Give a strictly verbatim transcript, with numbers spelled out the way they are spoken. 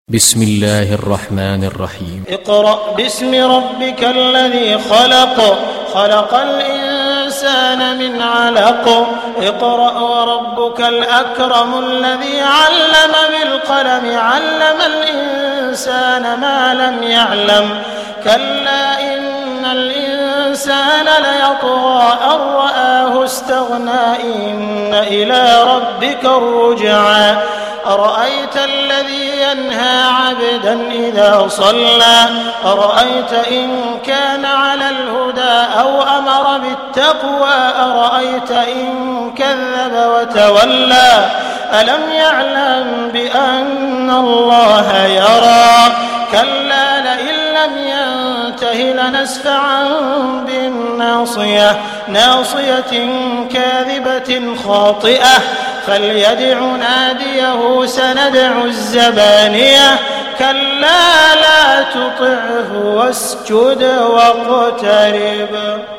بسم الله الرحمن الرحيم اقرأ باسم ربك الذي خلق خلق الإنسان من علق اقرأ وربك الأكرم الذي علم بالقلم علم الإنسان ما لم يعلم كلا إن الإنسان ليطغى أن رآه استغنى إن إلى ربك الرجعى أرأيت الذي ينهى عبدا إذا صلى أرأيت إن كان على الهدى أو أمر بالتقوى أرأيت إن كذب وتولى ألم يعلم بأن الله يرى كلا لئن لم ينته لنسفعا بالناصية ناصية كاذبة خاطئة فليدع ناديه سندع الزبانية كلا لا تطعه واسجد واقترب.